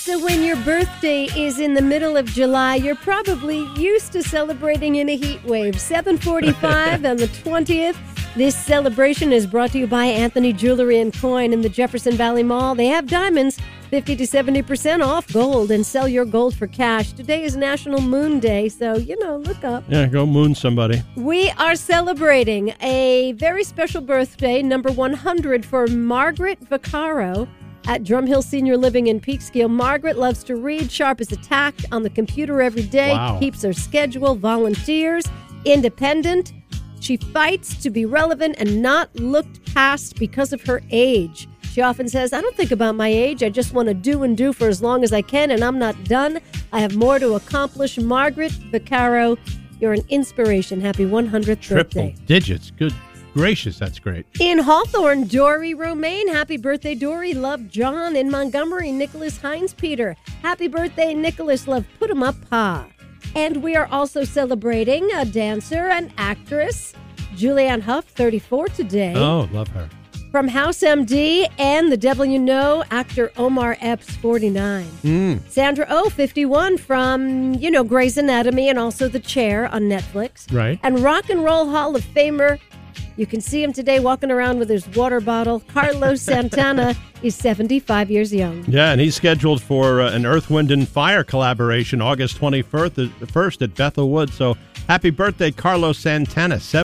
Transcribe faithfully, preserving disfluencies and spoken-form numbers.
So when your birthday is in the middle of July, you're probably used to celebrating in a heat wave. seven forty-five on the twentieth. This celebration is brought to you by Anthony Jewelry and Coin in the Jefferson Valley Mall. They have diamonds, fifty to seventy percent off gold, and sell your gold for cash. Today is National Moon Day, so, you know, look up. Yeah, go moon somebody. We are celebrating a very special birthday, number one hundred, for Margaret Vaccaro at Drumhill Senior Living in Peekskill. Margaret loves to read, sharp as a tack, on the computer every day, wow. keeps her schedule, volunteers, independent. She fights to be relevant and not looked past because of her age. She often says, I don't think about my age. I just want to do and do for as long as I can, and I'm not done. I have more to accomplish. Margaret Vaccaro, you're an inspiration. Happy one hundredth Triple birthday. digits. Good gracious, that's great. In Hawthorne, Dory Romaine. Happy birthday, Dory. Love, John. In Montgomery, Nicholas Hines Peter. Happy birthday, Nicholas. Love, put him up, Pa. And we are also celebrating a dancer and actress, Julianne Hough, thirty-four today. Oh, love her. From House M D and The Devil You Know, actor Omar Epps, forty-nine. Mm. Sandra Oh, fifty-one, from, you know, Grey's Anatomy and also The Chair on Netflix. Right. And Rock and Roll Hall of Famer, you can see him today walking around with his water bottle. Carlos Santana is seventy-five years young. Yeah, and he's scheduled for uh, an Earth, Wind, and Fire collaboration August twenty-first at Bethel Woods. So happy birthday, Carlos Santana.